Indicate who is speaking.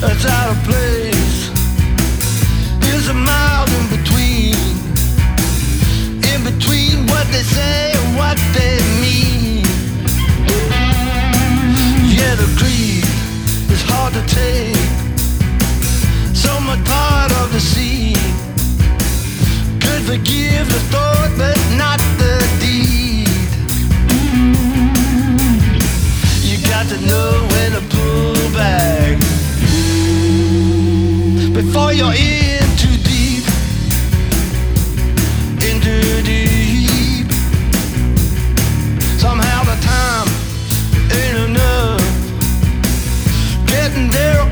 Speaker 1: that's out of place. There's a mile in between what they say and what they mean. Yeah, the creed is hard to take. So much part of the scene could forgive the thought, but not the deed. You got to know when to pull back before you're in.